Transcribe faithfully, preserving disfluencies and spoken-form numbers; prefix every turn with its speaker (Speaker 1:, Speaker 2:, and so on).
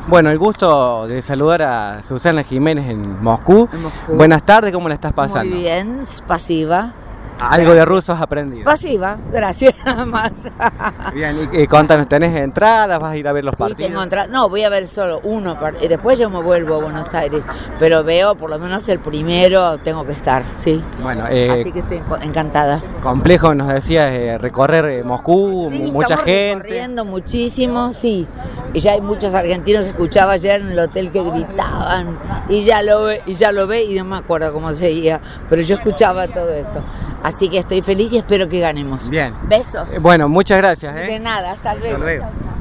Speaker 1: Bueno, el gusto de saludar a Susana Jiménez en Moscú.
Speaker 2: En Moscú.
Speaker 1: Buenas tardes, ¿cómo la estás pasando?
Speaker 2: Muy bien, spasiva.
Speaker 1: Algo de ruso has aprendido.
Speaker 2: Spasiva, gracias, nada más.
Speaker 1: Bien, y, y contanos, ¿tenés entradas? ¿Vas a ir a ver los
Speaker 2: Sí,
Speaker 1: partidos?
Speaker 2: tengo entrada. No, voy a ver solo uno y después yo me vuelvo a Buenos Aires. Pero veo por lo menos el primero, tengo que estar, sí.
Speaker 1: Bueno, eh,
Speaker 2: Así que estoy encantada.
Speaker 1: complejo, nos decías, eh, recorrer eh, Moscú,
Speaker 2: Sí,
Speaker 1: mucha
Speaker 2: estamos
Speaker 1: gente.
Speaker 2: recorriendo muchísimo, sí. Y ya hay muchos argentinos, escuchaba ayer en el hotel que gritaban, y ya lo ve, y ya lo ve, y no me acuerdo cómo seguía, pero yo escuchaba todo eso. Así que estoy feliz y espero que ganemos.
Speaker 1: Bien.
Speaker 2: Besos.
Speaker 1: Eh, bueno, muchas gracias. ¿eh?
Speaker 2: De nada, hasta luego.
Speaker 1: Hasta luego.
Speaker 2: Chao.